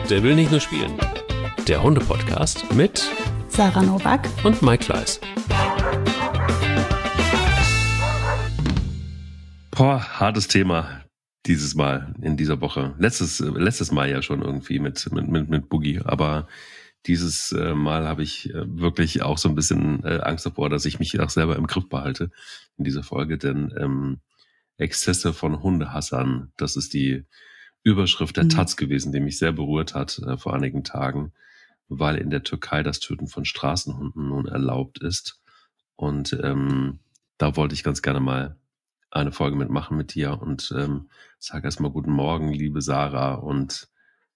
Der will nicht nur spielen. Der Hunde-Podcast mit Sarah Novak und Mike Kleiss. Hartes Thema dieses Mal in dieser Woche. Letztes Mal ja schon irgendwie mit Boogie, aber dieses Mal habe ich wirklich auch so ein bisschen Angst davor, dass ich mich auch selber im Griff behalte in dieser Folge, denn Exzesse von Hundehassern, das ist die Überschrift der Taz gewesen, die mich sehr berührt hat vor einigen Tagen, weil in der Türkei das Töten von Straßenhunden nun erlaubt ist. Und da wollte ich ganz gerne mal eine Folge mitmachen mit dir und sage erstmal guten Morgen, liebe Sarah. Und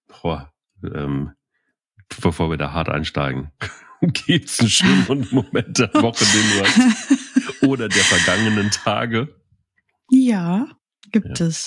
bevor wir da hart einsteigen, gibt's einen schönen Moment der Woche, den du hast, oder der vergangenen Tage? Ja, gibt es.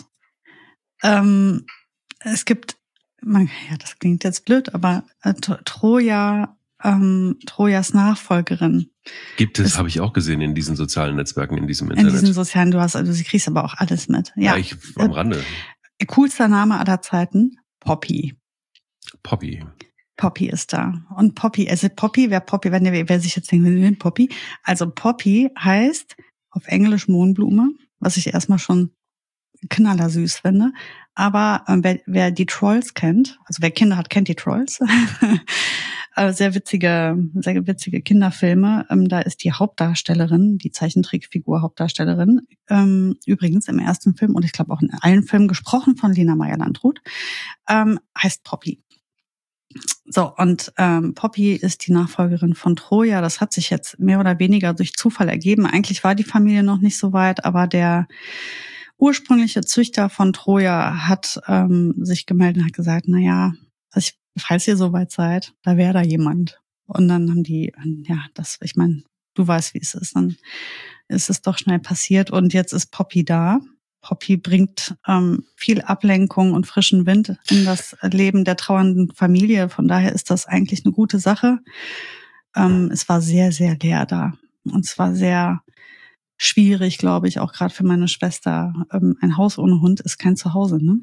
Es gibt, das klingt jetzt blöd, aber Trojas Nachfolgerin. Gibt es, habe ich auch gesehen in diesen sozialen Netzwerken, in diesem Internet. In diesen sozialen, sie kriegst aber auch alles mit. Ja, ich am Rande. Coolster Name aller Zeiten, Poppy. Poppy ist da. Und Poppy, wer sich jetzt denkt, Poppy. Also Poppy heißt auf Englisch Mohnblume, was ich erstmal schon knallersüß finde. Aber wer die Trolls kennt, also wer Kinder hat, kennt die Trolls. Sehr witzige Kinderfilme. Da ist die Hauptdarstellerin, die Zeichentrickfigur Hauptdarstellerin, übrigens im ersten Film und ich glaube auch in allen Filmen gesprochen von Lena Meyer-Landrut, heißt Poppy. So, und Poppy ist die Nachfolgerin von Troja. Das hat sich jetzt mehr oder weniger durch Zufall ergeben. Eigentlich war die Familie noch nicht so weit, aber der ursprüngliche Züchter von Troja hat sich gemeldet und hat gesagt, falls ihr soweit seid, da wäre da jemand. Und dann haben die, du weißt, wie es ist, dann ist es doch schnell passiert und jetzt ist Poppy da. Poppy bringt viel Ablenkung und frischen Wind in das Leben der trauernden Familie. Von daher ist das eigentlich eine gute Sache. Es war sehr, sehr leer da. Und es war sehr schwierig, glaube ich, auch gerade für meine Schwester. Ein Haus ohne Hund ist kein Zuhause, ne?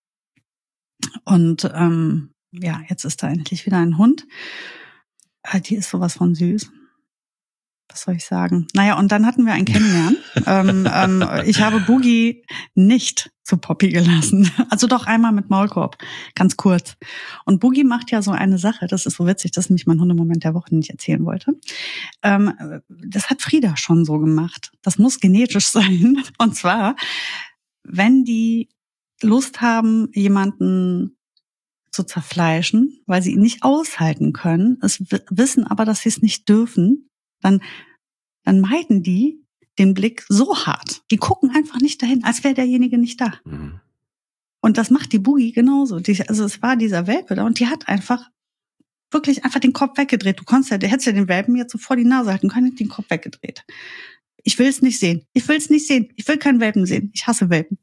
Und jetzt ist da endlich wieder ein Hund. Die ist sowas von süß. Was soll ich sagen? Naja, und dann hatten wir ein Kennenlernen. Ich habe Boogie nicht zu Poppy gelassen. Also doch einmal mit Maulkorb, ganz kurz. Und Boogie macht ja so eine Sache, das ist so witzig, das ist nämlich mein Hundemoment der Woche, den ich erzählen wollte. Das hat Frieda schon so gemacht. Das muss genetisch sein. Und zwar, wenn die Lust haben, jemanden zu zerfleischen, weil sie ihn nicht aushalten können, wissen aber, dass sie es nicht dürfen, dann meiden die den Blick so hart. Die gucken einfach nicht dahin, als wäre derjenige nicht da. Mhm. Und das macht die Boogie genauso. Es war dieser Welpe da und die hat wirklich einfach den Kopf weggedreht. Der hättest ja den Welpen jetzt so vor die Nase halten können, den Kopf weggedreht. Ich will es nicht sehen. Ich will keinen Welpen sehen. Ich hasse Welpen.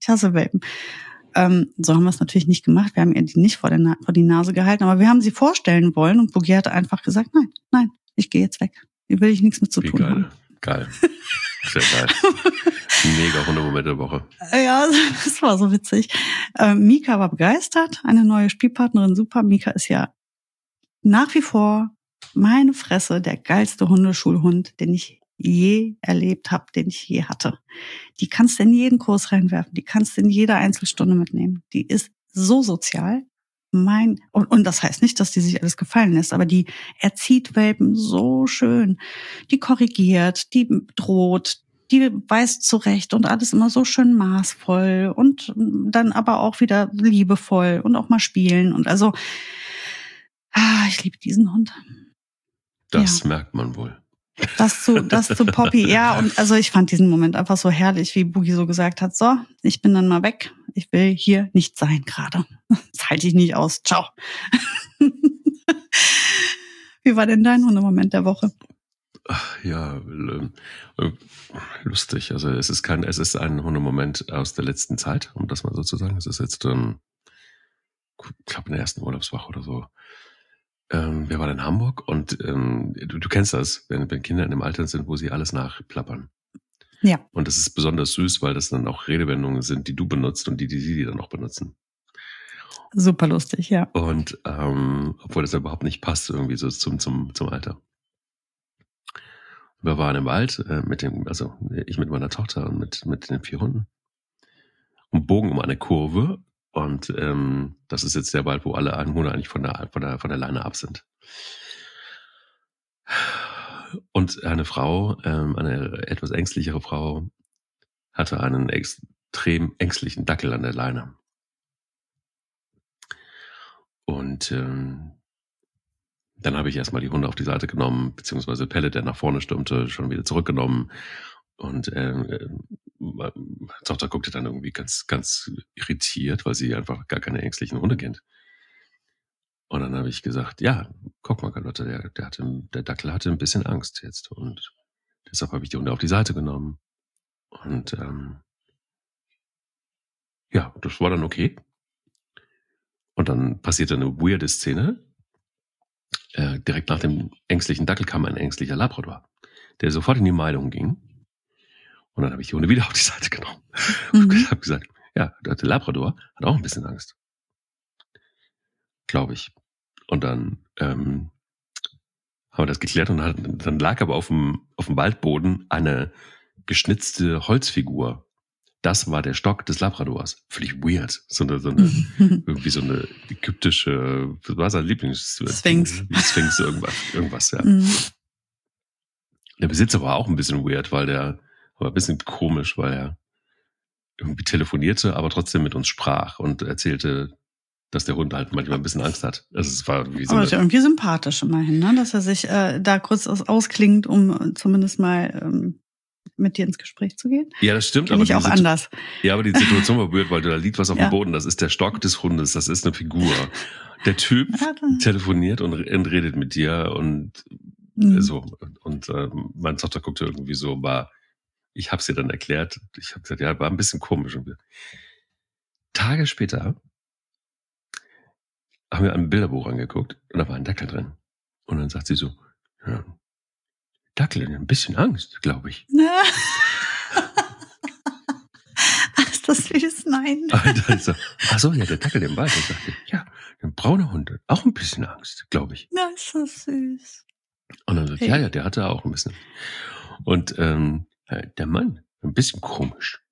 So haben wir es natürlich nicht gemacht. Wir haben ihr die nicht vor die Nase gehalten, aber wir haben sie vorstellen wollen und Boogie hat einfach gesagt, nein, ich gehe jetzt weg. Hier will ich nichts mit zu tun haben. Geil. Sehr geil. Mega Hundemoment der Woche. Ja, das war so witzig. Mika war begeistert, eine neue Spielpartnerin, super. Mika ist ja nach wie vor meine Fresse der geilste Hundeschulhund, den ich je erlebt habe, den ich je hatte. Die kannst du in jeden Kurs reinwerfen, die kannst du in jeder Einzelstunde mitnehmen. Die ist so sozial. Und das heißt nicht, dass die sich alles gefallen lässt, aber die erzieht Welpen so schön. Die korrigiert, die droht, die weist zurecht und alles immer so schön maßvoll und dann aber auch wieder liebevoll und auch mal spielen. Und also, ich liebe diesen Hund. Das merkt man wohl. Das zu Poppy, ja, und also ich fand diesen Moment einfach so herrlich, wie Boogie so gesagt hat, so, ich bin dann mal weg, ich will hier nicht sein gerade. Das halte ich nicht aus, ciao. Wie war denn dein Hundemoment der Woche? Ja, lustig, also es ist ein Hundemoment aus der letzten Zeit, um das mal so zu sagen. Es ist jetzt, ich glaube in der ersten Urlaubswoche oder so. Wir waren in Hamburg und du kennst das, wenn Kinder in dem Alter sind, wo sie alles nachplappern. Ja. Und das ist besonders süß, weil das dann auch Redewendungen sind, die du benutzt und die sie dann auch benutzen. super lustig, ja. Und obwohl das ja überhaupt nicht passt, irgendwie so zum Alter. Wir waren im Wald ich mit meiner Tochter und mit den 4 Hunden und bogen um eine Kurve. Und das ist jetzt der Wald, wo alle Einwohner eigentlich von der Leine ab sind. Und eine Frau, eine etwas ängstlichere Frau, hatte einen extrem ängstlichen Dackel an der Leine. Und dann habe ich erstmal die Hunde auf die Seite genommen, beziehungsweise Pelle, der nach vorne stürmte, schon wieder zurückgenommen. Und meine Tochter guckte dann irgendwie ganz, ganz irritiert, weil sie einfach gar keine ängstlichen Hunde kennt. Und dann habe ich gesagt, ja, guck mal, Carlotta, der Dackel hatte ein bisschen Angst jetzt. Und deshalb habe ich die Hunde auf die Seite genommen. Und ja, das war dann okay. Und dann passierte eine weirde Szene. Direkt nach dem ängstlichen Dackel kam ein ängstlicher Labrador, der sofort in die Meidung ging. Und dann habe ich die Hunde wieder auf die Seite genommen. Und habe gesagt, ja, der Labrador hat auch ein bisschen Angst. Glaube ich. Und dann haben wir das geklärt und dann lag aber auf dem Waldboden eine geschnitzte Holzfigur. Das war der Stock des Labradors. Völlig weird. So eine irgendwie so eine ägyptische, was war sein Sphinx, irgendwas, ja. Der Besitzer war auch ein bisschen weird, weil der war ein bisschen komisch, weil er irgendwie telefonierte, aber trotzdem mit uns sprach und erzählte, dass der Hund halt manchmal ein bisschen Angst hat. Also es war wie so aber ist ja irgendwie sympathisch immerhin, ne? Dass er sich da kurz ausklingt, um zumindest mal mit dir ins Gespräch zu gehen. Ja, das stimmt. Aber auch anders. Ja, aber die Situation war weird, weil da liegt was auf dem Boden. Das ist der Stock des Hundes. Das ist eine Figur. Der Typ telefoniert und redet mit dir und so. Und meine Tochter guckte irgendwie so, ich habe es ihr dann erklärt. Ich habe gesagt, ja, war ein bisschen komisch. Und Tage später haben wir ein Bilderbuch angeguckt und da war ein Dackel drin. Und dann sagt sie so, ja, Dackel, ein bisschen Angst, glaube ich. Ist das süß? Nein. Ach so, ja, der Dackel im Wald. Und sagte, ja, ein brauner Hund, auch ein bisschen Angst, glaube ich. Na, ist das süß. Und dann sagt, ja, der hatte auch ein bisschen. Und der Mann, ein bisschen komisch.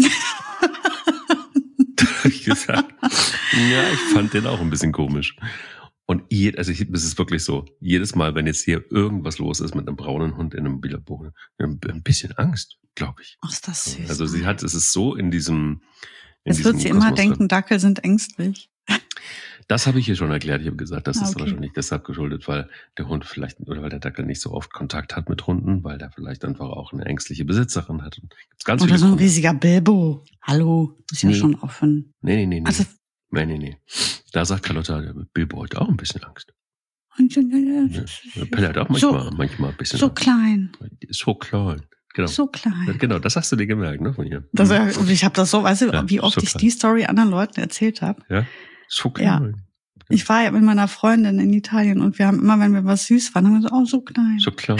Da habe ich gesagt, ja, ich fand den auch ein bisschen komisch. Und es ist wirklich so, jedes Mal, wenn jetzt hier irgendwas los ist mit einem braunen Hund in einem Bilderbuch, ein bisschen Angst, glaube ich. Ach, ist das süß. Also es ist so in diesem Jetzt wird sie immer denken, Dackel sind ängstlich. Das habe ich ihr schon erklärt. Ich habe gesagt, das ist wahrscheinlich deshalb geschuldet, weil der Hund weil der Dackel nicht so oft Kontakt hat mit Hunden, weil der vielleicht einfach auch eine ängstliche Besitzerin hat. Gibt's ganz Oder viele so ein riesiger Bilbo. Hallo, ist ja schon offen. Nee. Also, Nee. Da sagt Carlotta, der Bilbo hat auch ein bisschen Angst. Pelle hat auch manchmal ein bisschen so Angst. Klein. So klein. Genau. So klein. Genau, das hast du dir gemerkt, ne, von ihr. Ich habe das so, weißt du, wie oft ich die Story anderen Leuten erzählt habe. Ja, so klein. Ja. Ich war ja mit meiner Freundin in Italien und wir haben immer, wenn wir was süß waren, haben wir so, so klein. So klein.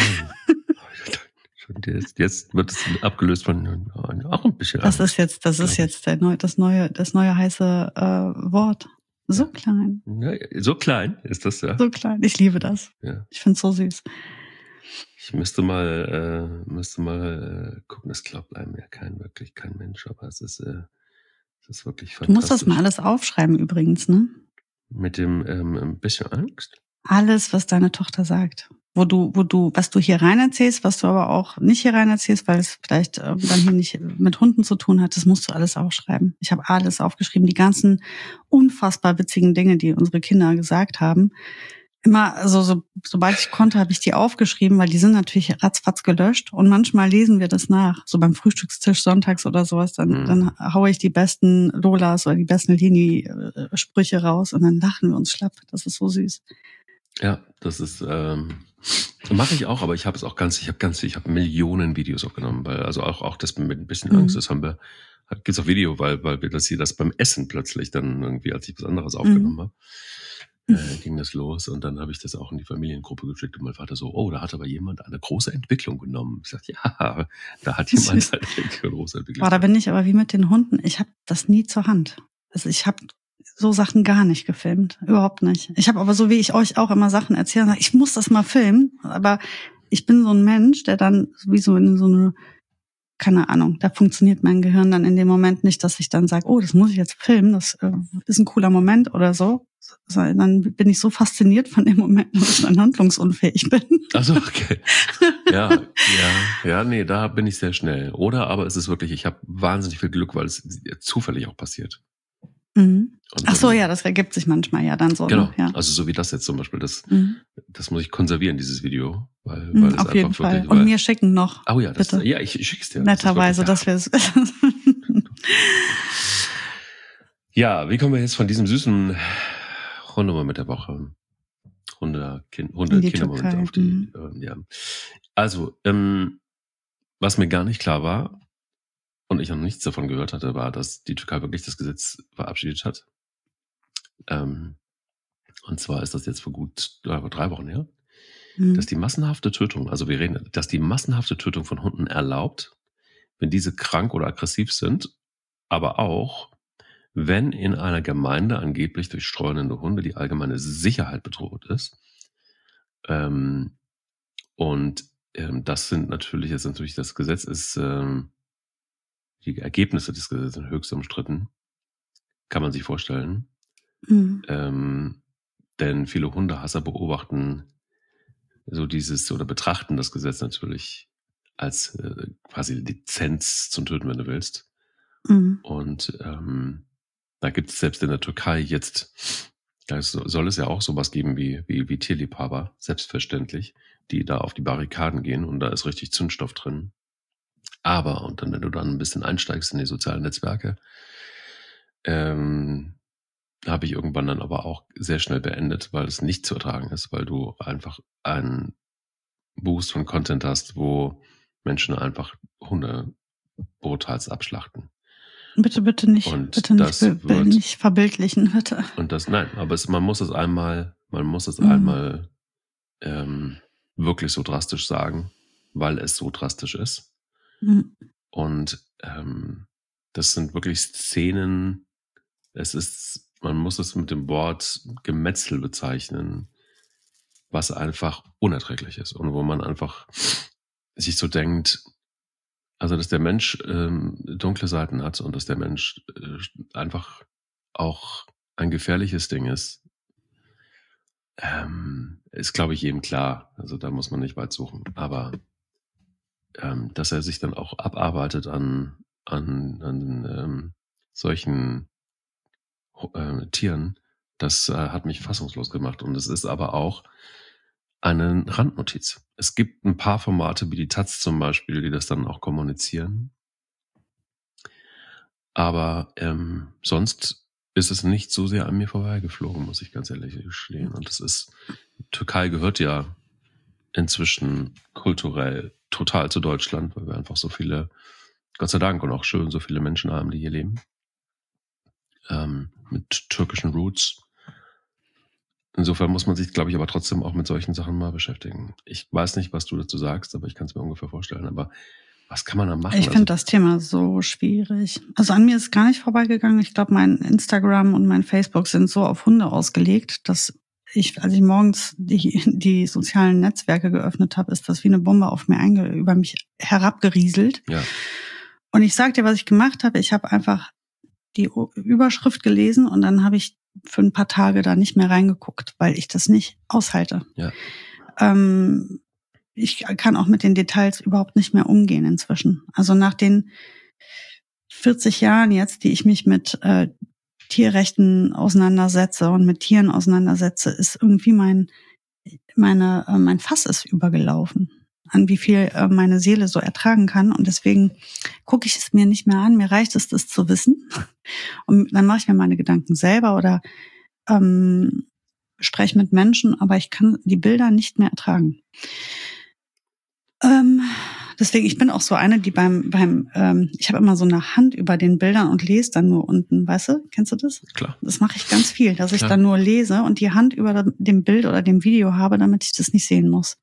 Jetzt wird es abgelöst von auch ein bisschen. Das ist jetzt das neue heiße Wort. So klein. Ja, so klein ist das, ja. So klein. Ich liebe das. Ja. Ich finde es so süß. Ich müsste mal gucken, das glaubt einem ja wirklich kein Mensch, aber es ist wirklich fantastisch. Du musst das mal alles aufschreiben übrigens, ne? Mit dem ein bisschen Angst? Alles, was deine Tochter sagt. Was du hier rein erzählst, was du aber auch nicht hier rein erzählst, weil es vielleicht dann hier nicht mit Hunden zu tun hat, das musst du alles aufschreiben. Ich habe alles aufgeschrieben, die ganzen unfassbar witzigen Dinge, die unsere Kinder gesagt haben. Immer, also sobald ich konnte, habe ich die aufgeschrieben, weil die sind natürlich ratzfatz gelöscht und manchmal lesen wir das nach. So beim Frühstückstisch sonntags oder sowas, dann haue ich die besten Lolas oder die besten Lini-Sprüche raus und dann lachen wir uns schlapp. Das ist so süß. Ja, das ist mache ich auch, aber ich habe Millionen Videos aufgenommen, weil also auch das mit ein bisschen Angst, das gibt's auf Video, weil wir das beim Essen plötzlich dann irgendwie, als ich was anderes aufgenommen habe, ging das los und dann habe ich das auch in die Familiengruppe geschickt und mein Vater so, da hat aber jemand eine große Entwicklung genommen. Ich sagte, ja, da hat jemand eine große Entwicklung. Da bin ich aber wie mit den Hunden. Ich habe das nie zur Hand. Also ich habe so Sachen gar nicht gefilmt. Überhaupt nicht. Ich habe aber so, wie ich euch auch immer Sachen erzähle, sage, ich muss das mal filmen. Aber ich bin so ein Mensch, der dann wie so in so eine, keine Ahnung, da funktioniert mein Gehirn dann in dem Moment nicht, dass ich dann sage, oh, das muss ich jetzt filmen, das ist ein cooler Moment oder so. Dann bin ich so fasziniert von dem Moment, dass ich dann handlungsunfähig bin. Ach so, okay. Ja, nee, da bin ich sehr schnell. Oder aber es ist wirklich, ich habe wahnsinnig viel Glück, weil es zufällig auch passiert. Mhm. Ach so, ja, das ergibt sich manchmal ja dann so. Genau, ne? Ja. also so wie das jetzt zum Beispiel, das muss ich konservieren, dieses Video. Weil es auf jeden einfach Fall. Wirklich, Und mir schicken noch. Oh ja, bitte. Ja, ich schick's dir. Netterweise, dass wir es. Ja, wie kommen wir jetzt von diesem süßen Hundemoment mit der Woche? Hunde-Kindermoment auf die, ja. Also, was mir gar nicht klar war und ich noch nichts davon gehört hatte, war, dass die Türkei wirklich das Gesetz verabschiedet hat. Und zwar ist das jetzt vor gut 3 Wochen her, dass die massenhafte Tötung, dass die massenhafte Tötung von Hunden erlaubt, wenn diese krank oder aggressiv sind, aber auch, wenn in einer Gemeinde angeblich durch streunende Hunde die allgemeine Sicherheit bedroht ist. Das sind natürlich, das Gesetz ist, die Ergebnisse des Gesetzes sind höchst umstritten. Kann man sich vorstellen. Denn viele Hundehasser betrachten das Gesetz natürlich als quasi Lizenz zum Töten, wenn du willst. Und da gibt es selbst in der Türkei jetzt, da soll es ja auch sowas geben wie Tierliebhaber, selbstverständlich, die da auf die Barrikaden gehen und da ist richtig Zündstoff drin. Aber, und dann, wenn du dann ein bisschen einsteigst in die sozialen Netzwerke, habe ich irgendwann dann aber auch sehr schnell beendet, weil es nicht zu ertragen ist, weil du einfach einen Boost von Content hast, wo Menschen einfach Hunde brutal abschlachten. Bitte nicht, und bitte nicht verbildlichen, bitte. Und aber man muss es einmal wirklich so drastisch sagen, weil es so drastisch ist. Und das sind wirklich Szenen, man muss es mit dem Wort Gemetzel bezeichnen, was einfach unerträglich ist und wo man einfach sich so denkt, also dass der Mensch dunkle Seiten hat und dass der Mensch einfach auch ein gefährliches Ding ist, ist, glaube ich, jedem klar. Also da muss man nicht weit suchen. Aber dass er sich dann auch abarbeitet an solchen Tieren, das hat mich fassungslos gemacht. Und es ist aber auch eine Randnotiz. Es gibt ein paar Formate wie die Taz zum Beispiel, die das dann auch kommunizieren. Aber sonst ist es nicht so sehr an mir vorbeigeflogen, muss ich ganz ehrlich gestehen. Und Türkei gehört ja inzwischen kulturell total zu Deutschland, weil wir einfach so viele, Gott sei Dank und auch schön, so viele Menschen haben, die hier leben. Mit türkischen Roots. Insofern muss man sich, glaube ich, aber trotzdem auch mit solchen Sachen mal beschäftigen. Ich weiß nicht, was du dazu sagst, aber ich kann es mir ungefähr vorstellen. Aber was kann man da machen? Ich finde das Thema so schwierig. Also an mir ist gar nicht vorbeigegangen. Ich glaube, mein Instagram und mein Facebook sind so auf Hunde ausgelegt, dass als ich morgens die sozialen Netzwerke geöffnet habe, ist das wie eine Bombe über mich herabgerieselt. Ja. Und ich sag dir, was ich gemacht habe. Ich habe einfach die Überschrift gelesen und dann habe ich für ein paar Tage da nicht mehr reingeguckt, weil ich das nicht aushalte. Ja. Ich kann auch mit den Details überhaupt nicht mehr umgehen inzwischen. Also nach den 40 Jahren jetzt, die ich mich mit Tierrechten auseinandersetze und mit Tieren auseinandersetze, ist irgendwie mein Fass ist übergelaufen, an wie viel meine Seele so ertragen kann. Und deswegen gucke ich es mir nicht mehr an. Mir reicht es, das zu wissen. Und dann mache ich mir meine Gedanken selber oder spreche mit Menschen, aber ich kann die Bilder nicht mehr ertragen. Deswegen, ich bin auch so eine, die ich habe immer so eine Hand über den Bildern und lese dann nur unten, weißt du? Kennst du das? Klar. Das mache ich ganz viel, dass ich dann nur lese und die Hand über dem Bild oder dem Video habe, damit ich das nicht sehen muss.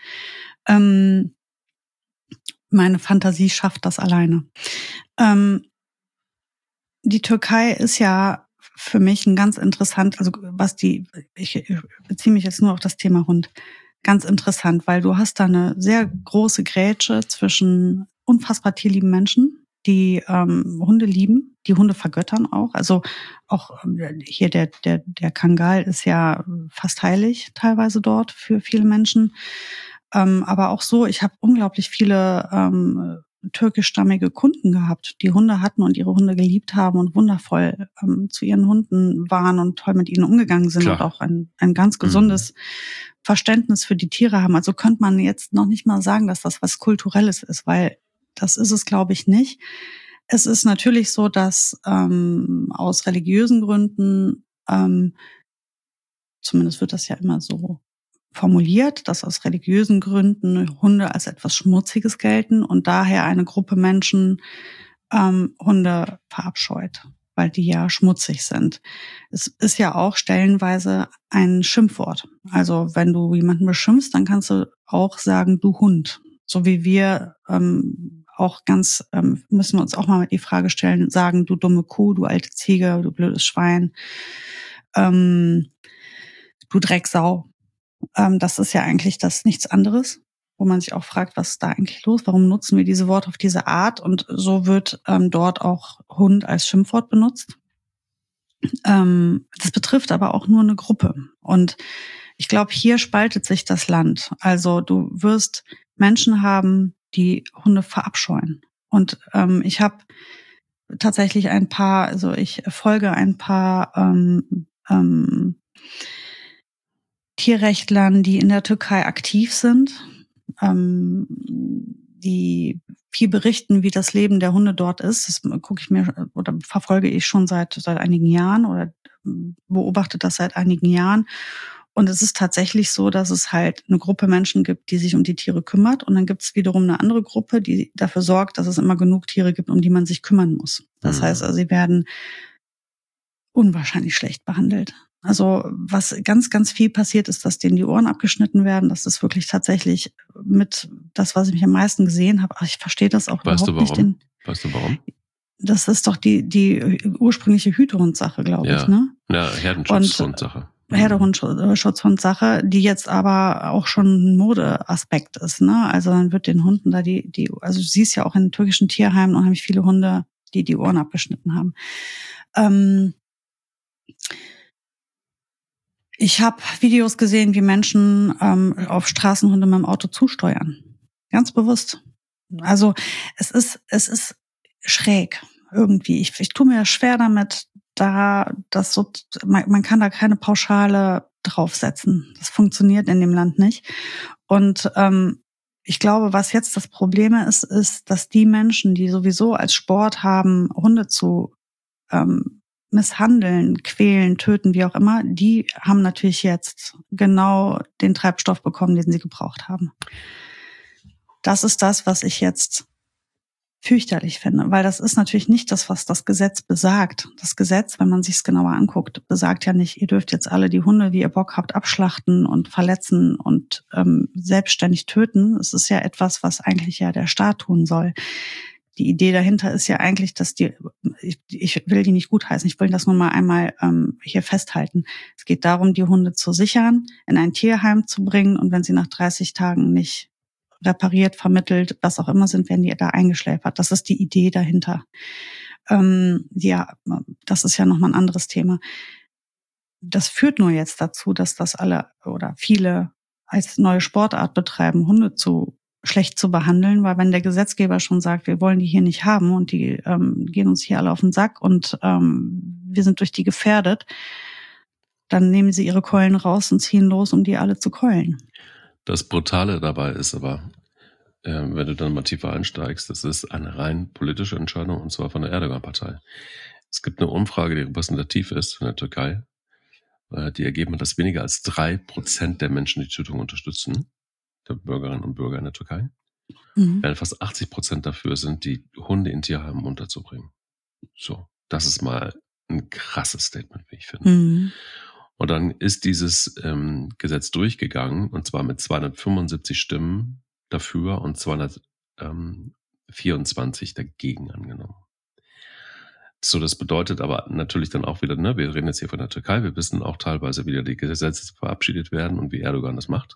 Meine Fantasie schafft das alleine. Die Türkei ist ja für mich ein ganz interessant, also ich beziehe mich jetzt nur auf das Thema Hund, ganz interessant, weil du hast da eine sehr große Grätsche zwischen unfassbar tierlieben Menschen, die Hunde lieben, die Hunde vergöttern auch. Also auch hier der Kangal ist ja fast heilig teilweise dort für viele Menschen. Aber auch so, ich habe unglaublich viele türkischstammige Kunden gehabt, die Hunde hatten und ihre Hunde geliebt haben und wundervoll zu ihren Hunden waren und toll mit ihnen umgegangen sind. Klar. Und auch ein ganz gesundes Verständnis für die Tiere haben. Also könnte man jetzt noch nicht mal sagen, dass das was Kulturelles ist, weil das ist es, glaube ich, nicht. Es ist natürlich so, dass aus religiösen Gründen, zumindest wird das ja immer so formuliert, dass aus religiösen Gründen Hunde als etwas Schmutziges gelten und daher eine Gruppe Menschen Hunde verabscheut, weil die ja schmutzig sind. Es ist ja auch stellenweise ein Schimpfwort. Also wenn du jemanden beschimpfst, dann kannst du auch sagen, du Hund. So wie wir auch müssen wir uns auch mal die Frage stellen, sagen, du dumme Kuh, du alte Ziege, du blödes Schwein, du Drecksau. Das ist ja eigentlich das nichts anderes, wo man sich auch fragt, was ist da eigentlich los? Warum nutzen wir diese Worte auf diese Art? Und so wird dort auch Hund als Schimpfwort benutzt. Das betrifft aber auch nur eine Gruppe. Und ich glaube, hier spaltet sich das Land. Also du wirst Menschen haben, die Hunde verabscheuen. Und ich habe tatsächlich ich folge ein paar Tierrechtlern, die in der Türkei aktiv sind, die viel berichten, wie das Leben der Hunde dort ist. Das gucke ich mir oder verfolge ich schon seit einigen Jahren oder beobachte das seit einigen Jahren. Und es ist tatsächlich so, dass es halt eine Gruppe Menschen gibt, die sich um die Tiere kümmert. Und dann gibt es wiederum eine andere Gruppe, die dafür sorgt, dass es immer genug Tiere gibt, um die man sich kümmern muss. Das heißt also, sie werden unwahrscheinlich schlecht behandelt. Also was ganz, ganz viel passiert ist, dass denen die Ohren abgeschnitten werden. Das ist wirklich tatsächlich mit das, was ich mich am meisten gesehen habe. Aber ich verstehe das auch überhaupt nicht. Weißt du warum? Das ist doch die ursprüngliche Hütehund-Sache, glaube ich. Ne? Ja, Herdenschutzhund-Sache. Herdenschutzhund-Sache, die jetzt aber auch schon ein Modeaspekt ist. Ne? Also dann wird den Hunden da also du siehst ja auch in türkischen Tierheimen unheimlich viele Hunde, die Ohren abgeschnitten haben. Ich habe Videos gesehen, wie Menschen auf Straßenhunde mit dem Auto zusteuern. Ganz bewusst. Also es ist schräg irgendwie. Ich tue mir schwer damit, man kann da keine Pauschale draufsetzen. Das funktioniert in dem Land nicht. Und ich glaube, was jetzt das Problem ist, dass die Menschen, die sowieso als Sport haben, Hunde zu misshandeln, quälen, töten, wie auch immer, die haben natürlich jetzt genau den Treibstoff bekommen, den sie gebraucht haben. Das ist das, was ich jetzt fürchterlich finde, weil das ist natürlich nicht das, was das Gesetz besagt. Das Gesetz, wenn man sich es genauer anguckt, besagt ja nicht, ihr dürft jetzt alle die Hunde, wie ihr Bock habt, abschlachten und verletzen und selbstständig töten. Es ist ja etwas, was eigentlich ja der Staat tun soll. Die Idee dahinter ist ja eigentlich, dass ich will die nicht gutheißen, ich will das nur mal einmal hier festhalten. Es geht darum, die Hunde zu sichern, in ein Tierheim zu bringen und wenn sie nach 30 Tagen nicht repariert, vermittelt, was auch immer sind, werden die da eingeschläfert. Das ist die Idee dahinter. Das ist ja nochmal ein anderes Thema. Das führt nur jetzt dazu, dass das alle oder viele als neue Sportart betreiben, Hunde schlecht zu behandeln, weil wenn der Gesetzgeber schon sagt, wir wollen die hier nicht haben und die gehen uns hier alle auf den Sack und wir sind durch die gefährdet, dann nehmen sie ihre Keulen raus und ziehen los, um die alle zu keulen. Das Brutale dabei ist aber, wenn du dann mal tiefer einsteigst, das ist eine rein politische Entscheidung und zwar von der Erdogan-Partei. Es gibt eine Umfrage, die repräsentativ ist in der Türkei, die ergeben, dass weniger als 3% der Menschen die Tötung unterstützen, der Bürgerinnen und Bürger in der Türkei, während fast 80% dafür sind, die Hunde in Tierheimen unterzubringen. So, das ist mal ein krasses Statement, wie ich finde. Und dann ist dieses Gesetz durchgegangen, und zwar mit 275 Stimmen dafür und 224 dagegen angenommen. So, das bedeutet aber natürlich dann auch wieder, ne, wir reden jetzt hier von der Türkei, wir wissen auch teilweise, wie die Gesetze verabschiedet werden und wie Erdogan das macht.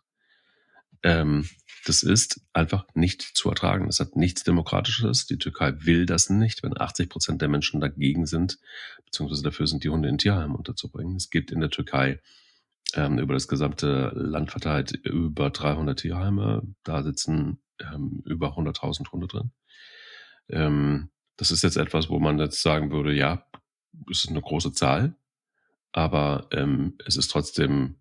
Das ist einfach nicht zu ertragen. Das hat nichts Demokratisches. Die Türkei will das nicht, wenn 80% der Menschen dagegen sind, beziehungsweise dafür sind, die Hunde in Tierheimen unterzubringen. Es gibt in der Türkei über das gesamte Land verteilt über 300 Tierheime. Da sitzen über 100.000 Hunde drin. Das ist jetzt etwas, wo man jetzt sagen würde, ja, es ist eine große Zahl, aber es ist trotzdem,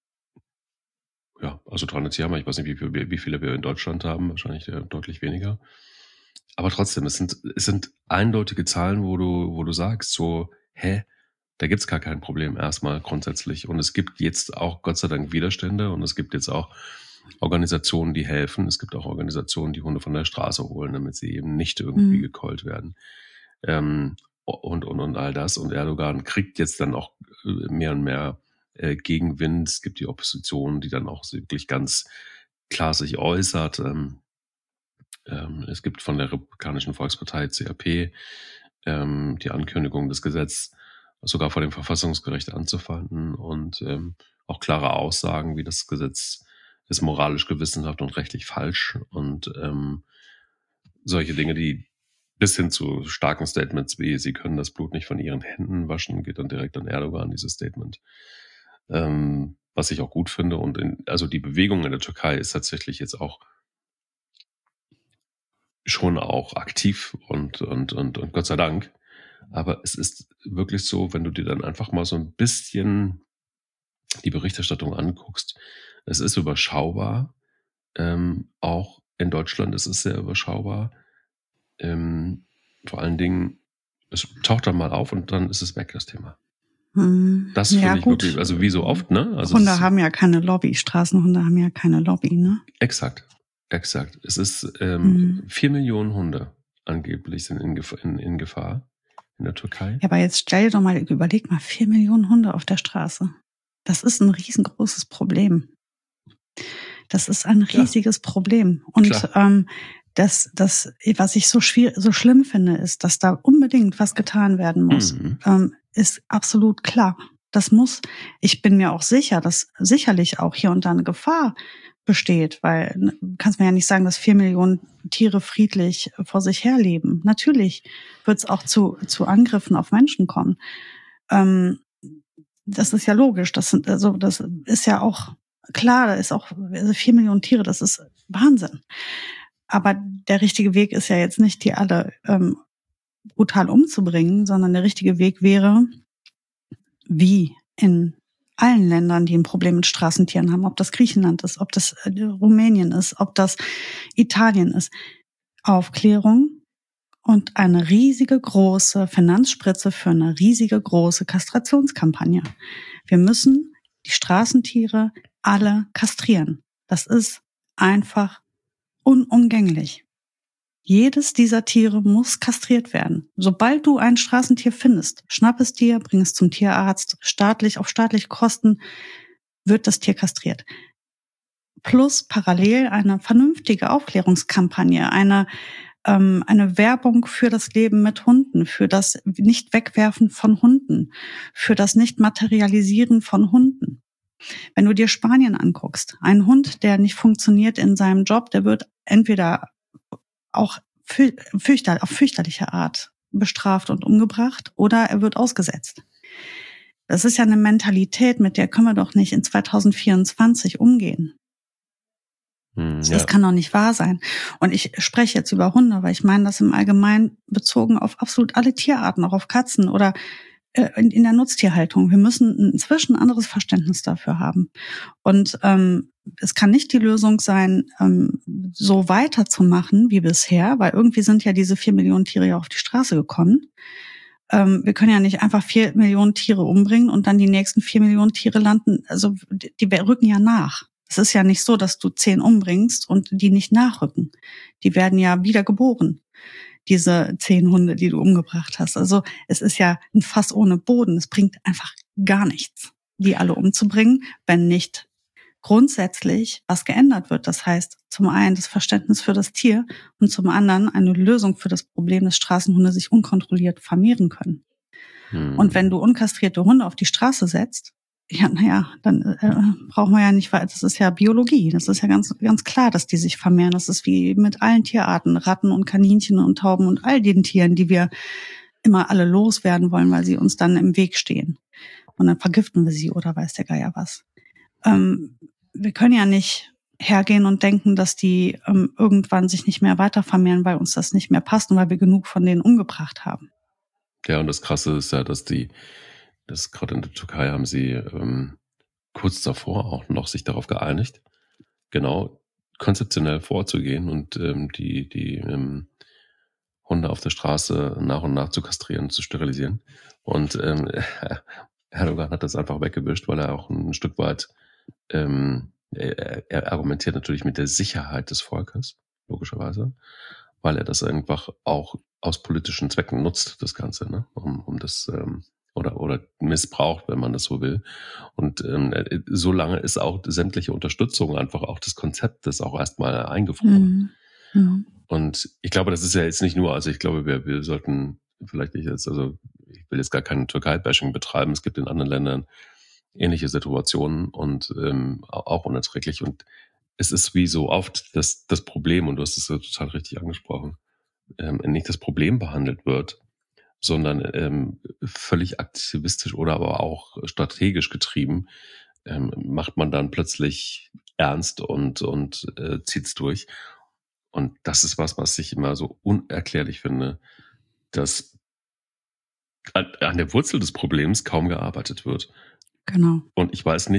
ja, also 300 Tierheime, ich weiß nicht, wie viele wir in Deutschland haben, wahrscheinlich deutlich weniger. Aber trotzdem, es sind eindeutige Zahlen, wo du sagst, so, da gibt's gar kein Problem erstmal grundsätzlich. Und es gibt jetzt auch Gott sei Dank Widerstände und es gibt jetzt auch Organisationen, die helfen. Es gibt auch Organisationen, die Hunde von der Straße holen, damit sie eben nicht irgendwie gekeult werden. Und all das. Und Erdogan kriegt jetzt dann auch mehr und mehr Gegenwind. Es gibt die Opposition, die dann auch wirklich ganz klar sich äußert. Es gibt von der Republikanischen Volkspartei, CRP, die Ankündigung, das Gesetz sogar vor dem Verfassungsgericht anzufeinden und auch klare Aussagen, wie das Gesetz ist moralisch gewissenhaft und rechtlich falsch und solche Dinge, die bis hin zu starken Statements wie sie können das Blut nicht von ihren Händen waschen, geht dann direkt an Erdogan, dieses Statement. Was ich auch gut finde und also die Bewegung in der Türkei ist tatsächlich jetzt auch schon auch aktiv und Gott sei Dank. Aber es ist wirklich so, wenn du dir dann einfach mal so ein bisschen die Berichterstattung anguckst, es ist überschaubar. Auch in Deutschland ist es sehr überschaubar. Vor allen Dingen, es taucht dann mal auf und dann ist es weg, das Thema. Das finde ich wirklich, also wie so oft, ne? Also Hunde haben ja keine Lobby, Straßenhunde haben ja keine Lobby, ne? Exakt. Es ist 4 Millionen Hunde angeblich sind in Gefahr in der Türkei. Ja, aber jetzt stell dir doch mal, überleg mal, 4 Millionen Hunde auf der Straße. Das ist ein riesengroßes Problem. Das ist ein riesiges Problem. Und das, was ich so schlimm finde, ist, dass da unbedingt was getan werden muss, ist absolut klar. Das muss, ich bin mir auch sicher, dass sicherlich auch hier und da eine Gefahr besteht, weil du kannst mir ja nicht sagen, dass 4 Millionen Tiere friedlich vor sich herleben. Natürlich wird es auch zu Angriffen auf Menschen kommen. Das ist ja logisch. Das ist ja auch klar. Da ist auch 4 Millionen Tiere. Das ist Wahnsinn. Aber der richtige Weg ist ja jetzt nicht, die alle brutal umzubringen, sondern der richtige Weg wäre, wie in allen Ländern, die ein Problem mit Straßentieren haben, ob das Griechenland ist, ob das Rumänien ist, ob das Italien ist, Aufklärung und eine riesige große Finanzspritze für eine riesige große Kastrationskampagne. Wir müssen die Straßentiere alle kastrieren. Das ist einfach unumgänglich. Jedes dieser Tiere muss kastriert werden. Sobald du ein Straßentier findest, schnapp es dir, bring es zum Tierarzt, auf staatliche Kosten wird das Tier kastriert. Plus parallel eine vernünftige Aufklärungskampagne, eine Werbung für das Leben mit Hunden, für das Nicht-Wegwerfen von Hunden, für das Nicht-Materialisieren von Hunden. Wenn du dir Spanien anguckst, ein Hund, der nicht funktioniert in seinem Job, der wird entweder auch auf fürchterliche Art bestraft und umgebracht oder er wird ausgesetzt. Das ist ja eine Mentalität, mit der können wir doch nicht in 2024 umgehen. Das kann doch nicht wahr sein. Und ich spreche jetzt über Hunde, weil ich meine das im Allgemeinen bezogen auf absolut alle Tierarten, auch auf Katzen oder in der Nutztierhaltung. Wir müssen inzwischen ein anderes Verständnis dafür haben. Und es kann nicht die Lösung sein, so weiterzumachen wie bisher, weil irgendwie sind ja diese 4 Millionen Tiere ja auf die Straße gekommen. Wir können ja nicht einfach 4 Millionen Tiere umbringen und dann die nächsten 4 Millionen Tiere landen. Also die rücken ja nach. Es ist ja nicht so, dass du 10 umbringst und die nicht nachrücken. Die werden ja wieder geboren, diese 10 Hunde, die du umgebracht hast. Also es ist ja ein Fass ohne Boden. Es bringt einfach gar nichts, die alle umzubringen, wenn nicht grundsätzlich was geändert wird. Das heißt, zum einen das Verständnis für das Tier und zum anderen eine Lösung für das Problem, dass Straßenhunde sich unkontrolliert vermehren können. Und wenn du unkastrierte Hunde auf die Straße setzt, ja, naja, dann brauchen wir ja nicht weiter. Das ist ja Biologie. Das ist ja ganz, ganz klar, dass die sich vermehren. Das ist wie mit allen Tierarten, Ratten und Kaninchen und Tauben und all den Tieren, die wir immer alle loswerden wollen, weil sie uns dann im Weg stehen. Und dann vergiften wir sie oder weiß der Geier was. Wir können ja nicht hergehen und denken, dass die irgendwann sich nicht mehr weiter vermehren, weil uns das nicht mehr passt und weil wir genug von denen umgebracht haben. Ja, und das Krasse ist ja, dass gerade in der Türkei haben sie kurz davor auch noch sich darauf geeinigt, genau konzeptionell vorzugehen und die Hunde auf der Straße nach und nach zu kastrieren, zu sterilisieren. Und Erdogan hat das einfach weggewischt, weil er auch ein Stück weit er argumentiert natürlich mit der Sicherheit des Volkes, logischerweise, weil er das einfach auch aus politischen Zwecken nutzt, das Ganze, ne? um das oder missbraucht, wenn man das so will. Und so lange ist auch sämtliche Unterstützung, einfach auch des Konzeptes auch erstmal eingefroren. Und ich glaube, das ist ja jetzt nicht nur, also ich glaube, wir sollten vielleicht nicht jetzt, also ich will jetzt gar kein Türkei-Bashing betreiben, es gibt in anderen Ländern ähnliche Situationen und auch unerträglich. Und es ist wie so oft das Problem, und du hast es ja total richtig angesprochen, nicht das Problem behandelt wird, sondern völlig aktivistisch oder aber auch strategisch getrieben, macht man dann plötzlich ernst und zieht's durch. Und das ist was ich immer so unerklärlich finde, dass an der Wurzel des Problems kaum gearbeitet wird. Genau. Und ich weiß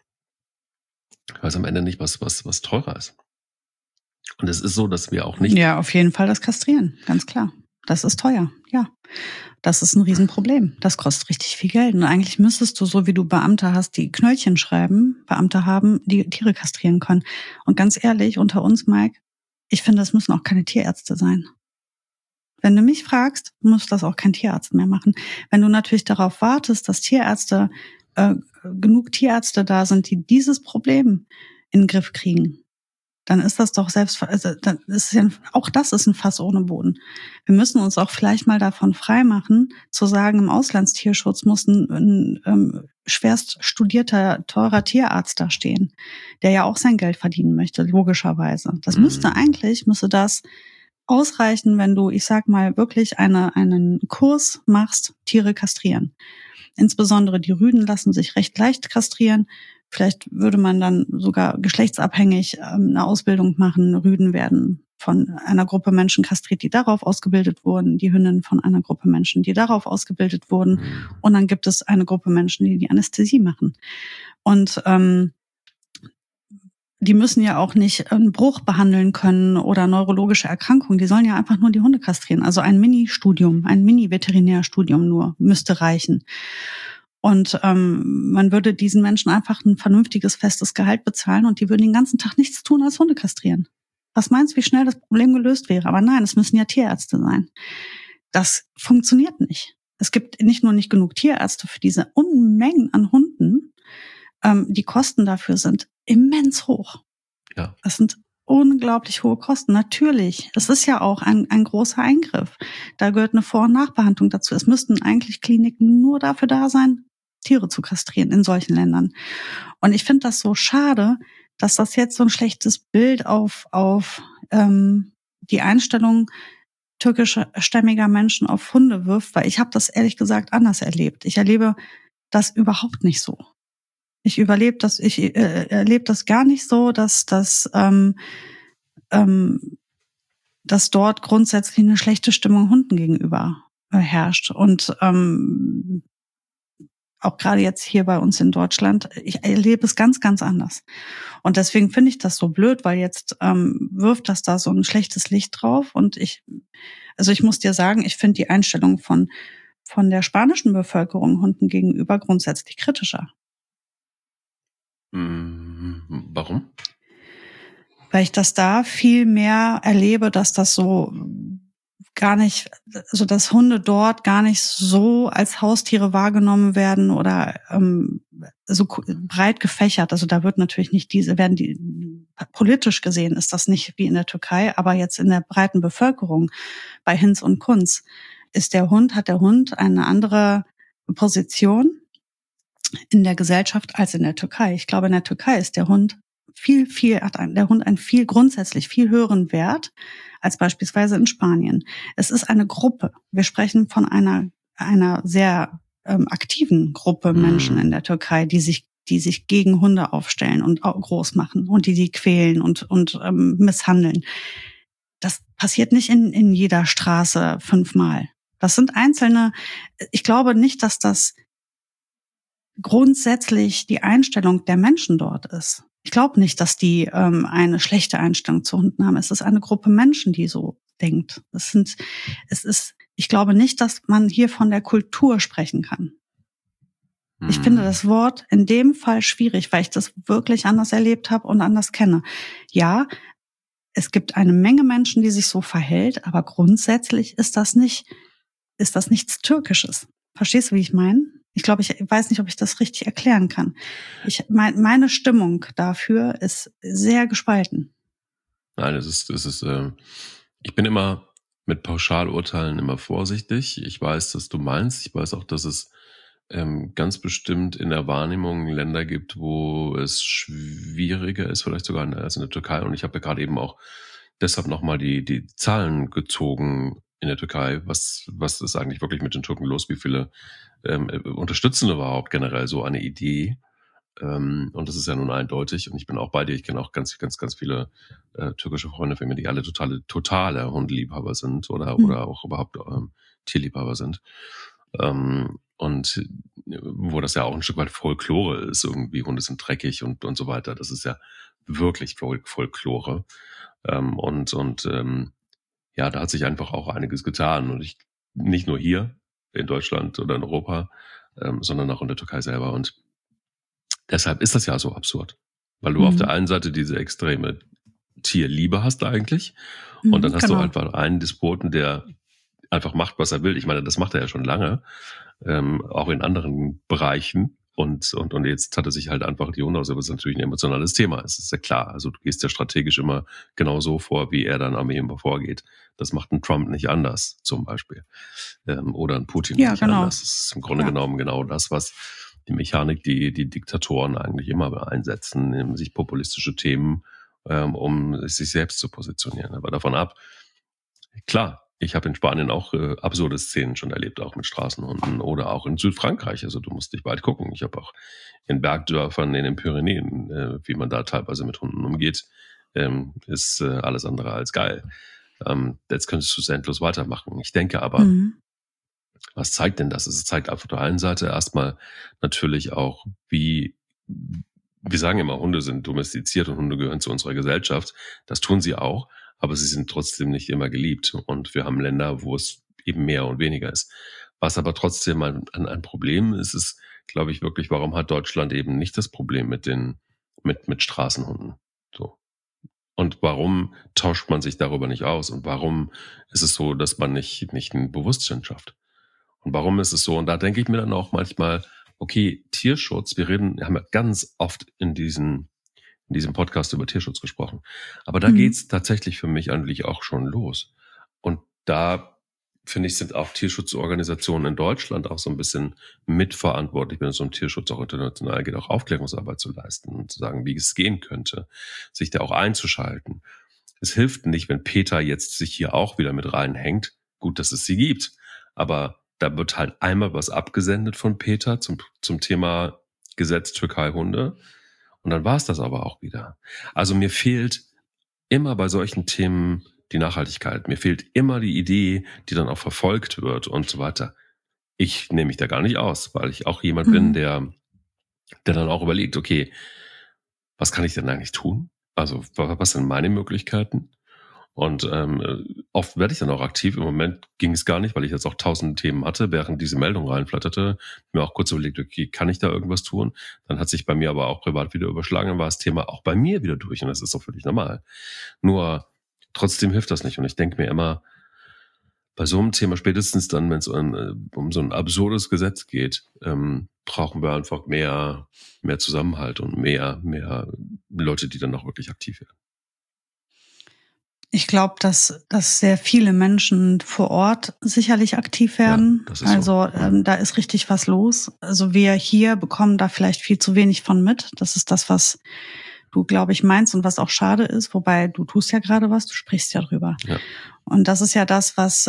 am Ende nicht, was teurer ist. Und es ist so, dass wir auch nicht... Ja, auf jeden Fall das Kastrieren, ganz klar. Das ist teuer, ja. Das ist ein Riesenproblem. Das kostet richtig viel Geld. Und eigentlich müsstest du, so wie du Beamte hast, die Knöllchen schreiben, Beamte haben, die Tiere kastrieren können. Und ganz ehrlich, unter uns, Mike, ich finde, das müssen auch keine Tierärzte sein. Wenn du mich fragst, muss das auch kein Tierarzt mehr machen. Wenn du natürlich darauf wartest, dass Tierärzte, genug Tierärzte da sind, die dieses Problem in den Griff kriegen, dann ist das doch dann ist ja, auch das ist ein Fass ohne Boden. Wir müssen uns auch vielleicht mal davon freimachen, zu sagen, im Auslandstierschutz muss ein schwerst studierter, teurer Tierarzt da stehen, der ja auch sein Geld verdienen möchte, logischerweise. Das müsste das ausreichen, wenn du, ich sag mal, wirklich einen Kurs machst, Tiere kastrieren. Insbesondere die Rüden lassen sich recht leicht kastrieren. Vielleicht würde man dann sogar geschlechtsabhängig eine Ausbildung machen. Rüden werden von einer Gruppe Menschen kastriert, die darauf ausgebildet wurden, die Hündinnen von einer Gruppe Menschen, die darauf ausgebildet wurden. Und dann gibt es eine Gruppe Menschen, die Anästhesie machen. Und die müssen ja auch nicht einen Bruch behandeln können oder neurologische Erkrankungen. Die sollen ja einfach nur die Hunde kastrieren. Also ein Mini-Studium, ein Mini-Veterinärstudium nur müsste reichen. Und man würde diesen Menschen einfach ein vernünftiges, festes Gehalt bezahlen und die würden den ganzen Tag nichts tun als Hunde kastrieren. Was meinst du, wie schnell das Problem gelöst wäre? Aber nein, es müssen ja Tierärzte sein. Das funktioniert nicht. Es gibt nicht genug Tierärzte für diese Unmengen an Hunden. Die Kosten dafür sind immens hoch. Ja. Das sind unglaublich hohe Kosten. Natürlich, es ist ja auch ein großer Eingriff. Da gehört eine Vor- und Nachbehandlung dazu. Es müssten eigentlich Kliniken nur dafür da sein, Tiere zu kastrieren in solchen Ländern. Und ich finde das so schade, dass das jetzt so ein schlechtes Bild auf die Einstellung türkischstämmiger Menschen auf Hunde wirft, weil ich habe das ehrlich gesagt anders erlebt. Ich erlebe das überhaupt nicht so. Ich erlebe das gar nicht so, dass dort grundsätzlich eine schlechte Stimmung Hunden gegenüber herrscht. Und auch gerade jetzt hier bei uns in Deutschland, ich erlebe es ganz, ganz anders. Und deswegen finde ich das so blöd, weil jetzt wirft das da so ein schlechtes Licht drauf. Und ich muss dir sagen, ich finde die Einstellung von der spanischen Bevölkerung Hunden gegenüber grundsätzlich kritischer. Warum? Weil ich das da viel mehr erlebe, dass das so gar nicht, dass Hunde dort gar nicht so als Haustiere wahrgenommen werden oder so breit gefächert. Also da wird natürlich nicht politisch gesehen ist das nicht wie in der Türkei, aber jetzt in der breiten Bevölkerung bei Hinz und Kunz hat der Hund eine andere Position in der Gesellschaft als in der Türkei. Ich glaube, in der Türkei ist der Hund einen grundsätzlich viel höheren Wert als beispielsweise in Spanien. Es ist eine Gruppe. Wir sprechen von einer sehr aktiven Gruppe Menschen in der Türkei, die sich gegen Hunde aufstellen und groß machen und die quälen und misshandeln. Das passiert nicht in jeder Straße 5-mal. Das sind einzelne. Ich glaube nicht, dass das grundsätzlich die Einstellung der Menschen dort ist. Ich glaube nicht, dass die eine schlechte Einstellung zu Hunden haben. Es ist eine Gruppe Menschen, die so denkt. Ich glaube nicht, dass man hier von der Kultur sprechen kann. Ich finde das Wort in dem Fall schwierig, weil ich das wirklich anders erlebt habe und anders kenne. Ja, es gibt eine Menge Menschen, die sich so verhält, aber grundsätzlich ist das nichts Türkisches. Verstehst du, wie ich meine? Ich glaube, ich weiß nicht, ob ich das richtig erklären kann. Meine Stimmung dafür ist sehr gespalten. Nein, ich bin immer mit Pauschalurteilen immer vorsichtig. Ich weiß, dass du meinst. Ich weiß auch, dass es ganz bestimmt in der Wahrnehmung Länder gibt, wo es schwieriger ist, vielleicht sogar als in der Türkei. Und ich habe ja gerade eben auch deshalb nochmal die Zahlen gezogen in der Türkei. Was ist eigentlich wirklich mit den Türken los? Wie viele unterstützen überhaupt generell so eine Idee? Und das ist ja nun eindeutig. Und ich bin auch bei dir. Ich kenne auch ganz, ganz, ganz viele türkische Freunde von mir, die alle totale Hundeliebhaber sind oder auch überhaupt Tierliebhaber sind. Und wo das ja auch ein Stück weit Folklore ist, irgendwie Hunde sind dreckig und so weiter. Das ist ja wirklich Folklore. Ja, da hat sich einfach auch einiges getan. Und nicht nur hier in Deutschland oder in Europa, sondern auch in der Türkei selber. Und deshalb ist das ja so absurd. Weil du auf der einen Seite diese extreme Tierliebe hast eigentlich. Und dann hast du einfach einen Despoten, der einfach macht, was er will. Ich meine, das macht er ja schon lange. Auch in anderen Bereichen. Und jetzt hat er sich halt einfach die Hunde aus, aber es ist natürlich ein emotionales Thema. Es ist ja klar. Also du gehst ja strategisch immer genau so vor, wie er dann Armee immer vorgeht. Das macht ein Trump nicht anders, zum Beispiel. Oder ein Putin nicht anders. Das ist im Grunde genommen genau das, was die Mechanik, die Diktatoren eigentlich immer einsetzen, sich populistische Themen, um sich selbst zu positionieren. Aber davon ab, klar, ich habe in Spanien auch absurde Szenen schon erlebt, auch mit Straßenhunden oder auch in Südfrankreich. Also du musst dich bald gucken. Ich habe auch in Bergdörfern in den Pyrenäen, wie man da teilweise mit Hunden umgeht, ist alles andere als geil. Jetzt könntest du es endlos weitermachen. Ich denke aber, was zeigt denn das? Es zeigt auf der einen Seite erstmal natürlich auch, wir sagen immer, Hunde sind domestiziert und Hunde gehören zu unserer Gesellschaft. Das tun sie auch. Aber sie sind trotzdem nicht immer geliebt. Und wir haben Länder, wo es eben mehr und weniger ist. Was aber trotzdem ein Problem ist, glaube ich, wirklich, warum hat Deutschland eben nicht das Problem mit Straßenhunden? So. Und warum tauscht man sich darüber nicht aus? Und warum ist es so, dass man nicht ein Bewusstsein schafft? Und warum ist es so? Und da denke ich mir dann auch manchmal, okay, Tierschutz, wir haben ja ganz oft in diesem Podcast über Tierschutz gesprochen. Aber da geht's tatsächlich für mich eigentlich auch schon los. Und da, finde ich, sind auch Tierschutzorganisationen in Deutschland auch so ein bisschen mitverantwortlich, wenn es um Tierschutz auch international geht, auch Aufklärungsarbeit zu leisten und zu sagen, wie es gehen könnte, sich da auch einzuschalten. Es hilft nicht, wenn Peter jetzt sich hier auch wieder mit reinhängt. Gut, dass es sie gibt. Aber da wird halt einmal was abgesendet von Peter zum Thema Gesetz Türkei-Hunde. Und dann war es das aber auch wieder. Also mir fehlt immer bei solchen Themen die Nachhaltigkeit. Mir fehlt immer die Idee, die dann auch verfolgt wird und so weiter. Ich nehme mich da gar nicht aus, weil ich auch jemand bin, der dann auch überlegt, okay, was kann ich denn eigentlich tun? Also was sind meine Möglichkeiten? Und oft werde ich dann auch aktiv. Im Moment ging es gar nicht, weil ich jetzt auch 1000 Themen hatte, während diese Meldung reinflatterte. Mir auch kurz überlegt, okay, kann ich da irgendwas tun? Dann hat sich bei mir aber auch privat wieder überschlagen. Dann war das Thema auch bei mir wieder durch. Und das ist doch völlig normal. Nur trotzdem hilft das nicht. Und ich denke mir immer, bei so einem Thema, spätestens dann, wenn es um so ein absurdes Gesetz geht, brauchen wir einfach mehr Zusammenhalt und mehr Leute, die dann auch wirklich aktiv werden. Ich glaube, dass sehr viele Menschen vor Ort sicherlich aktiv werden. Ja, das ist so. Da ist richtig was los. Also wir hier bekommen da vielleicht viel zu wenig von mit. Das ist das, was du, glaube ich, meinst und was auch schade ist. Wobei du tust ja gerade was, du sprichst ja drüber. Ja. Und das ist ja das, was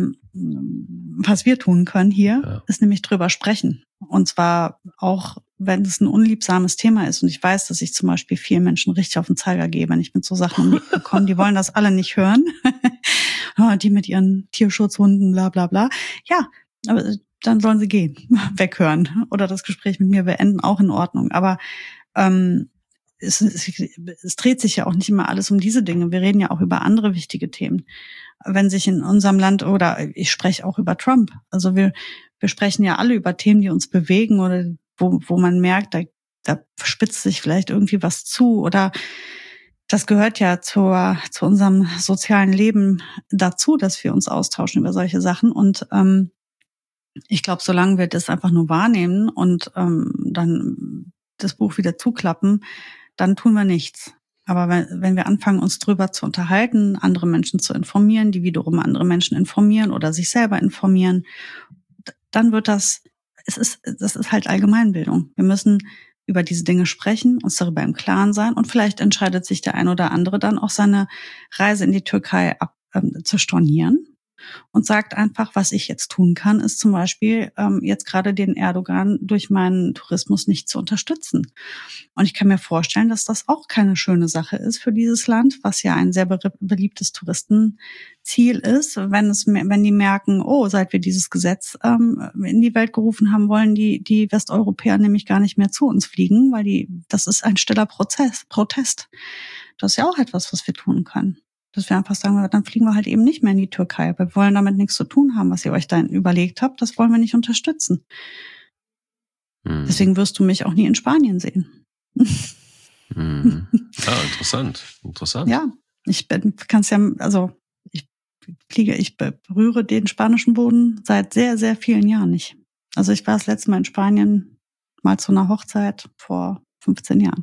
wir tun können hier, ist nämlich drüber sprechen. Und zwar auch, wenn es ein unliebsames Thema ist. Und ich weiß, dass ich zum Beispiel vielen Menschen richtig auf den Zeiger gehe, wenn ich mit so Sachen um die Ecke komme. Die wollen das alle nicht hören. Die mit ihren Tierschutzhunden, bla bla bla. Ja, aber dann sollen sie gehen, weghören oder das Gespräch mit mir beenden, auch in Ordnung. Aber es dreht sich ja auch nicht immer alles um diese Dinge. Wir reden ja auch über andere wichtige Themen. Wenn sich in unserem Land, oder ich spreche auch über Trump, also wir sprechen ja alle über Themen, die uns bewegen oder wo man merkt, da spitzt sich vielleicht irgendwie was zu oder das gehört ja zu unserem sozialen Leben dazu, dass wir uns austauschen über solche Sachen. Und ich glaube, solange wir das einfach nur wahrnehmen und dann das Buch wieder zuklappen, dann tun wir nichts. Aber wenn wir anfangen, uns drüber zu unterhalten, andere Menschen zu informieren, die wiederum andere Menschen informieren oder sich selber informieren, dann wird das ist halt Allgemeinbildung. Wir müssen über diese Dinge sprechen, uns darüber im Klaren sein und vielleicht entscheidet sich der ein oder andere dann auch seine Reise in die Türkei zu stornieren. Und sagt einfach, was ich jetzt tun kann, ist zum Beispiel jetzt gerade den Erdogan durch meinen Tourismus nicht zu unterstützen. Und ich kann mir vorstellen, dass das auch keine schöne Sache ist für dieses Land, was ja ein sehr beliebtes Touristenziel ist. Wenn die merken, oh, seit wir dieses Gesetz in die Welt gerufen haben, wollen die Westeuropäer nämlich gar nicht mehr zu uns fliegen, weil das ist ein stiller Protest. Das ist ja auch etwas, was wir tun können. Dass wir einfach sagen, dann fliegen wir halt eben nicht mehr in die Türkei. Wir wollen damit nichts zu tun haben, was ihr euch da überlegt habt. Das wollen wir nicht unterstützen. Deswegen wirst du mich auch nie in Spanien sehen. Ja, interessant. Ja, ich berühre den spanischen Boden seit sehr, sehr vielen Jahren nicht. Also ich war das letzte Mal in Spanien mal zu einer Hochzeit vor 15 Jahren.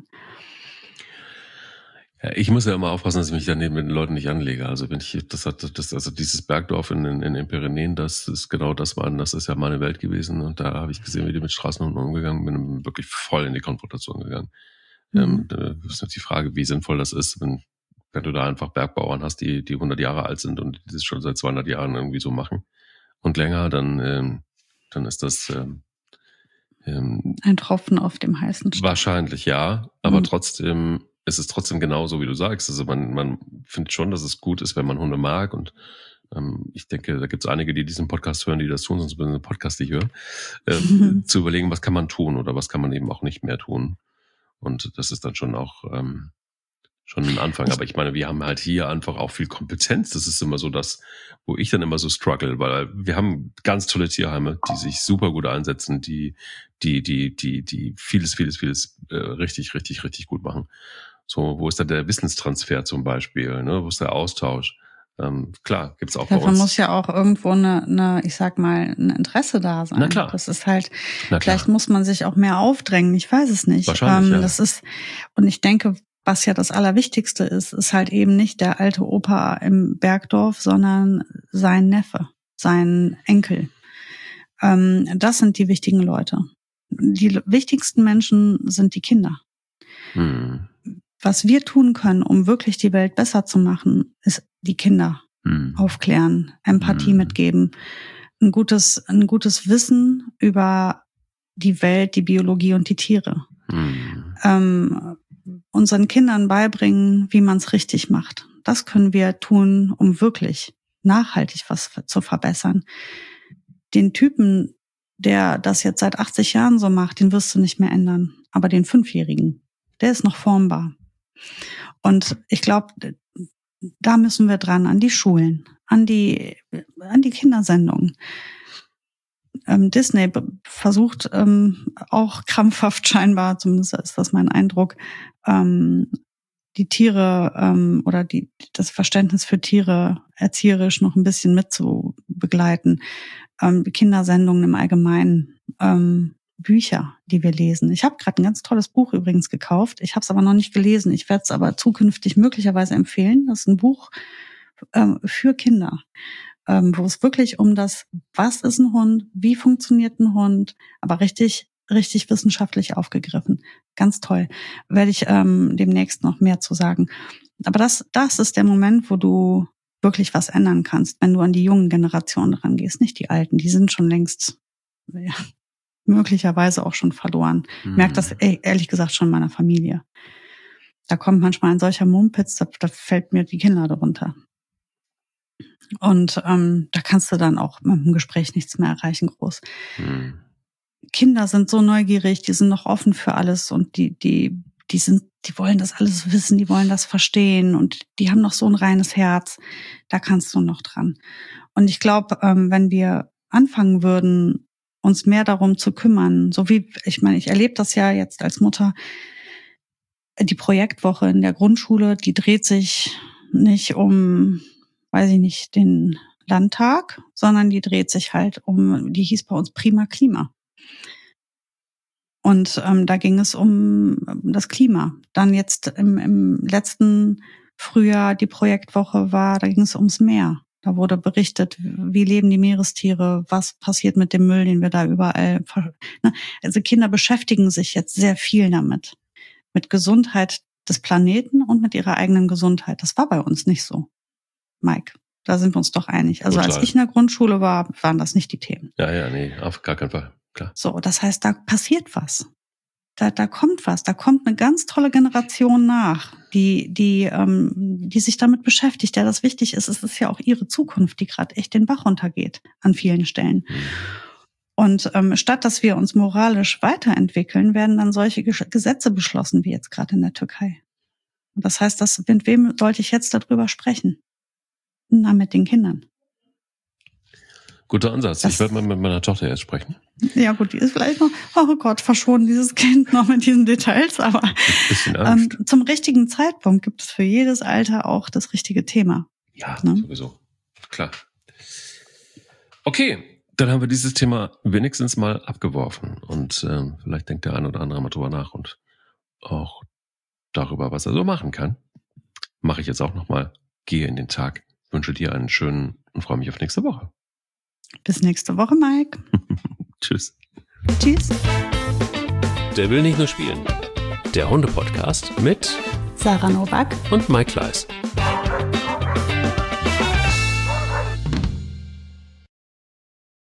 Ja, ich muss ja immer aufpassen, dass ich mich daneben mit den Leuten nicht anlege. Also also dieses Bergdorf in den Pyrenäen, das ist genau das ist ja meine Welt gewesen. Und da habe ich gesehen, wie die mit Straßenhunden umgegangen sind, bin wirklich voll in die Konfrontation gegangen. Da ist natürlich die Frage, wie sinnvoll das ist, wenn du da einfach Bergbauern hast, die 100 Jahre alt sind und die das schon seit 200 Jahren irgendwie so machen und länger, dann ist das ein Tropfen auf dem heißen Stein. Wahrscheinlich ja, aber trotzdem ist es trotzdem genauso, wie du sagst. Also man findet schon, dass es gut ist, wenn man Hunde mag und ich denke, da gibt es einige, die diesen Podcast hören, die das tun, sonst würden sie den Podcast nicht hören, zu überlegen, was kann man tun oder was kann man eben auch nicht mehr tun. Und das ist dann schon auch schon ein Anfang. Aber ich meine, wir haben halt hier einfach auch viel Kompetenz. Das ist immer so das, wo ich dann immer so struggle, weil wir haben ganz tolle Tierheime, die sich super gut einsetzen, die vieles richtig, richtig, richtig gut machen. So, wo ist da der Wissenstransfer zum Beispiel? Ne? Wo ist der Austausch? Klar, gibt's auch bei uns. Dafür muss ja auch irgendwo ich sag mal, ein Interesse da sein. Na klar. Das ist halt, vielleicht muss man sich auch mehr aufdrängen. Ich weiß es nicht. Wahrscheinlich, ja. Das ist, und ich denke, was ja das Allerwichtigste ist halt eben nicht der alte Opa im Bergdorf, sondern sein Neffe, sein Enkel. Das sind die wichtigen Leute. Die wichtigsten Menschen sind die Kinder. Was wir tun können, um wirklich die Welt besser zu machen, ist die Kinder aufklären, Empathie mitgeben, ein gutes Wissen über die Welt, die Biologie und die Tiere. Unseren Kindern beibringen, wie man es richtig macht. Das können wir tun, um wirklich nachhaltig was zu verbessern. Den Typen, der das jetzt seit 80 Jahren so macht, den wirst du nicht mehr ändern. Aber den 5-Jährigen, der ist noch formbar. Und ich glaube, da müssen wir dran, an die Schulen, an die Kindersendungen. Disney versucht auch krampfhaft scheinbar, zumindest ist das mein Eindruck, die Tiere oder das Verständnis für Tiere erzieherisch noch ein bisschen mit zu begleiten. Kindersendungen im Allgemeinen, Bücher, die wir lesen. Ich habe gerade ein ganz tolles Buch übrigens gekauft. Ich habe es aber noch nicht gelesen. Ich werde es aber zukünftig möglicherweise empfehlen. Das ist ein Buch für Kinder, wo es wirklich um was ist ein Hund, wie funktioniert ein Hund, aber richtig wissenschaftlich aufgegriffen. Ganz toll. Werde ich demnächst noch mehr zu sagen. Aber das ist der Moment, wo du wirklich was ändern kannst, wenn du an die jungen Generationen rangehst, nicht die alten. Die sind schon längst möglicherweise auch schon verloren. Ich merke das ehrlich gesagt schon in meiner Familie. Da kommt manchmal ein solcher Mumpitz, da fällt mir die Kinder darunter. Und da kannst du dann auch mit dem Gespräch nichts mehr erreichen, groß. Kinder sind so neugierig, die sind noch offen für alles und die wollen das alles wissen, die wollen das verstehen und die haben noch so ein reines Herz. Da kannst du noch dran. Und ich glaube, wenn wir anfangen würden, uns mehr darum zu kümmern, so wie, ich erlebe das ja jetzt als Mutter, die Projektwoche in der Grundschule, die dreht sich nicht um, weiß ich nicht, den Landtag, sondern die dreht sich halt die hieß bei uns Prima Klima. Und da ging es um das Klima. Dann jetzt im letzten Frühjahr die Projektwoche da ging es ums Meer. Da wurde berichtet, wie leben die Meerestiere, was passiert mit dem Müll, den wir da überall. Also Kinder beschäftigen sich jetzt sehr viel damit. Mit Gesundheit des Planeten und mit ihrer eigenen Gesundheit. Das war bei uns nicht so, Mike. Da sind wir uns doch einig. Also als ich in der Grundschule war, waren das nicht die Themen. Ja, nee, auf gar keinen Fall. Klar. So, das heißt, da passiert was. Da kommt was. Da kommt eine ganz tolle Generation nach, die sich damit beschäftigt, der das wichtig ist. Es ist ja auch ihre Zukunft, die gerade echt den Bach runtergeht an vielen Stellen. Und statt dass wir uns moralisch weiterentwickeln, werden dann solche Gesetze beschlossen, wie jetzt gerade in der Türkei. Und das heißt, mit wem sollte ich jetzt darüber sprechen? Na, mit den Kindern. Guter Ansatz. Ich werde mal mit meiner Tochter jetzt sprechen. Ja gut, die ist vielleicht noch, oh Gott, verschont dieses Kind noch mit diesen Details, aber zum richtigen Zeitpunkt gibt es für jedes Alter auch das richtige Thema. Ja, sowieso. Klar. Okay, dann haben wir dieses Thema wenigstens mal abgeworfen und vielleicht denkt der ein oder andere mal drüber nach und auch darüber, was er so machen kann. Mache ich jetzt auch nochmal. Gehe in den Tag. Wünsche dir einen schönen und freue mich auf nächste Woche. Bis nächste Woche, Mike. Tschüss. Tschüss. Der will nicht nur spielen. Der Hunde-Podcast mit Sarah Novak und Mike Kleiss.